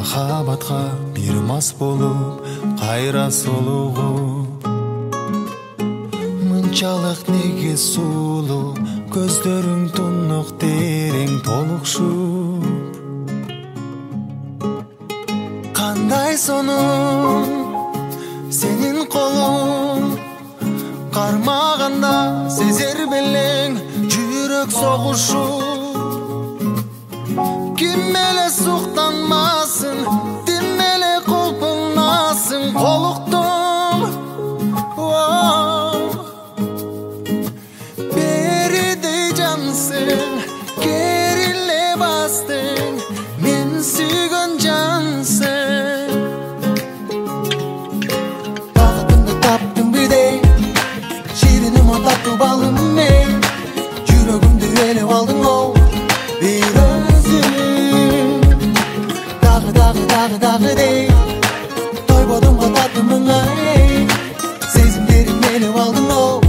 махабатка бир мас болуп кайра солугуп, мынчалык неге сулуу көздөрүң тунук терең толукшуп. Кандай сонун сенин колуң кармаганда сезер белең жүрөк согушуп. Ким эле суктанмасын, тим эле колпунасын колуктум. Беридей жансың, кериле бастың, мен сүйгөн жансың. Багытымды таптым бирдей, шириnim таттуу балым мен, жүрөгүмдү ээлеп алдың оу бир өзүң. Дагы дей, тойбодум го таттымың ай, сезимдерим ээлеп алдың оу